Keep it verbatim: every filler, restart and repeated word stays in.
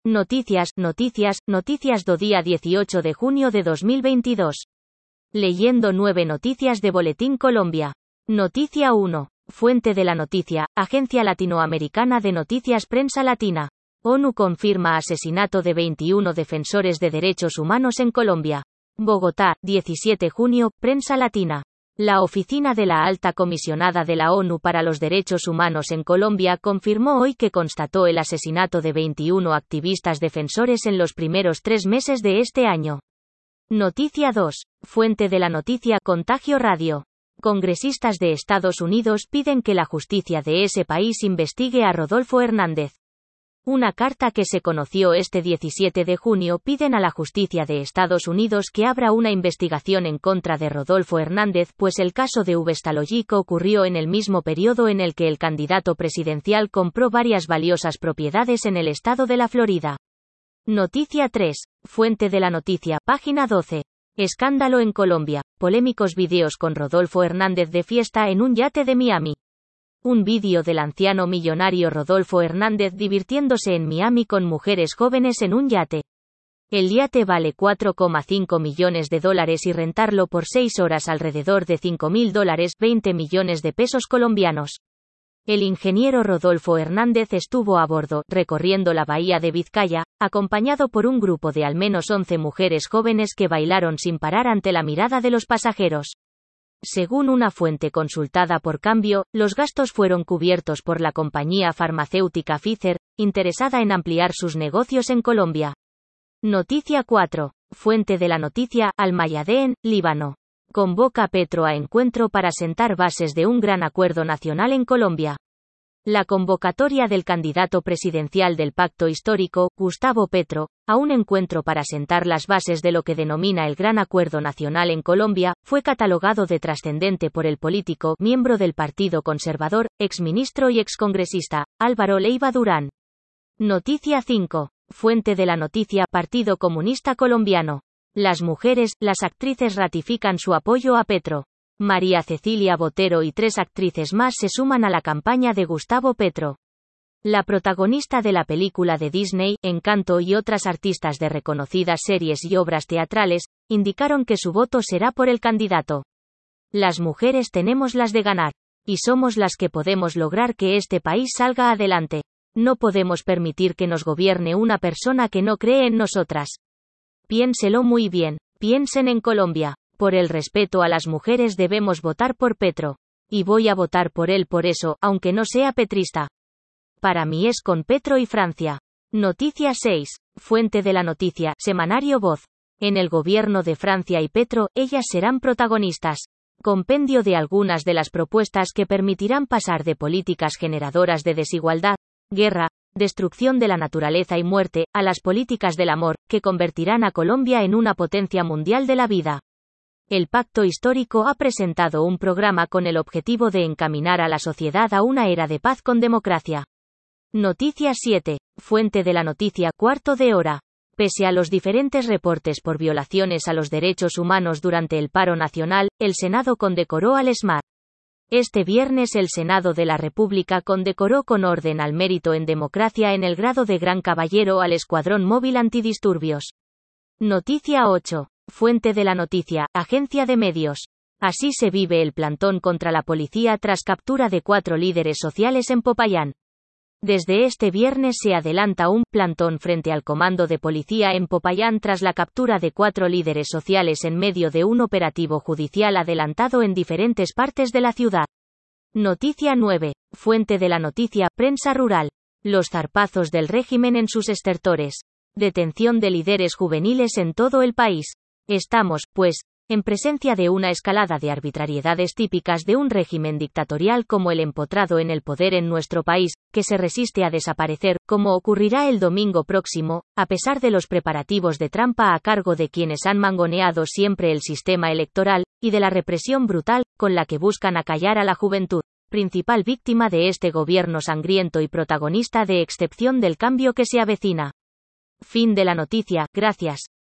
Noticias, noticias, noticias do día dieciocho de junio de dos mil veintidós. Leyendo nueve noticias de Boletín Colombia. Noticia uno. Fuente de la noticia, Agencia Latinoamericana de Noticias Prensa Latina. ONU confirma asesinato de veintiuno defensores de derechos humanos en Colombia. Bogotá, diecisiete de junio, Prensa Latina. La Oficina de la Alta Comisionada de la ONU para los Derechos Humanos en Colombia confirmó hoy que constató el asesinato de veintiuno activistas defensores en los primeros tres meses de este año. Noticia dos. Fuente de la noticia, Contagio Radio. Congresistas de Estados Unidos piden que la justicia de ese país investigue a Rodolfo Hernández. Una carta que se conoció este diecisiete de junio piden a la justicia de Estados Unidos que abra una investigación en contra de Rodolfo Hernández, pues el caso de Uvestalogic ocurrió en el mismo periodo en el que el candidato presidencial compró varias valiosas propiedades en el estado de la Florida. Noticia tres. Fuente de la noticia, página doce. Escándalo en Colombia. Polémicos videos con Rodolfo Hernández de fiesta en un yate de Miami. Un vídeo del anciano millonario Rodolfo Hernández divirtiéndose en Miami con mujeres jóvenes en un yate. El yate vale cuatro coma cinco millones de dólares y rentarlo por seis horas alrededor de cinco mil dólares, veinte millones de pesos colombianos. El ingeniero Rodolfo Hernández estuvo a bordo, recorriendo la bahía de Vizcaya, acompañado por un grupo de al menos once mujeres jóvenes que bailaron sin parar ante la mirada de los pasajeros. Según una fuente consultada por Cambio, los gastos fueron cubiertos por la compañía farmacéutica Pfizer, interesada en ampliar sus negocios en Colombia. Noticia cuatro. Fuente de la noticia, Al-Mayadeen, Líbano. Convoca Petro a encuentro para sentar bases de un gran acuerdo nacional en Colombia. La convocatoria del candidato presidencial del Pacto Histórico, Gustavo Petro, a un encuentro para sentar las bases de lo que denomina el Gran Acuerdo Nacional en Colombia, fue catalogado de trascendente por el político, miembro del Partido Conservador, exministro y excongresista, Álvaro Leiva Durán. Noticia cinco. Fuente de la noticia, Partido Comunista Colombiano. Las mujeres, las actrices ratifican su apoyo a Petro. María Cecilia Botero y tres actrices más se suman a la campaña de Gustavo Petro. La protagonista de la película de Disney, Encanto, y otras artistas de reconocidas series y obras teatrales, indicaron que su voto será por el candidato. Las mujeres tenemos las de ganar. Y somos las que podemos lograr que este país salga adelante. No podemos permitir que nos gobierne una persona que no cree en nosotras. Piénselo muy bien. Piensen en Colombia. Por el respeto a las mujeres debemos votar por Petro. Y voy a votar por él por eso, aunque no sea petrista. Para mí es con Petro y Francia. Noticia seis. Fuente de la noticia, Semanario Voz. En el gobierno de Francia y Petro, ellas serán protagonistas. Compendio de algunas de las propuestas que permitirán pasar de políticas generadoras de desigualdad, guerra, destrucción de la naturaleza y muerte, a las políticas del amor, que convertirán a Colombia en una potencia mundial de la vida. El Pacto Histórico ha presentado un programa con el objetivo de encaminar a la sociedad a una era de paz con democracia. Noticia siete. Fuente de la noticia, cuarto de hora. Pese a los diferentes reportes por violaciones a los derechos humanos durante el paro nacional, el Senado condecoró al S M A D. Este viernes el Senado de la República condecoró con orden al mérito en democracia en el grado de Gran Caballero al Escuadrón Móvil Antidisturbios. Noticia ocho. Fuente de la noticia, Agencia de Medios. Así se vive el plantón contra la policía tras captura de cuatro líderes sociales en Popayán. Desde este viernes se adelanta un plantón frente al comando de policía en Popayán tras la captura de cuatro líderes sociales en medio de un operativo judicial adelantado en diferentes partes de la ciudad. Noticia nueve. Fuente de la noticia, Prensa Rural. Los zarpazos del régimen en sus estertores. Detención de líderes juveniles en todo el país. Estamos, pues, en presencia de una escalada de arbitrariedades típicas de un régimen dictatorial como el empotrado en el poder en nuestro país, que se resiste a desaparecer, como ocurrirá el domingo próximo, a pesar de los preparativos de trampa a cargo de quienes han mangoneado siempre el sistema electoral, y de la represión brutal, con la que buscan acallar a la juventud, principal víctima de este gobierno sangriento y protagonista de excepción del cambio que se avecina. Fin de la noticia, gracias.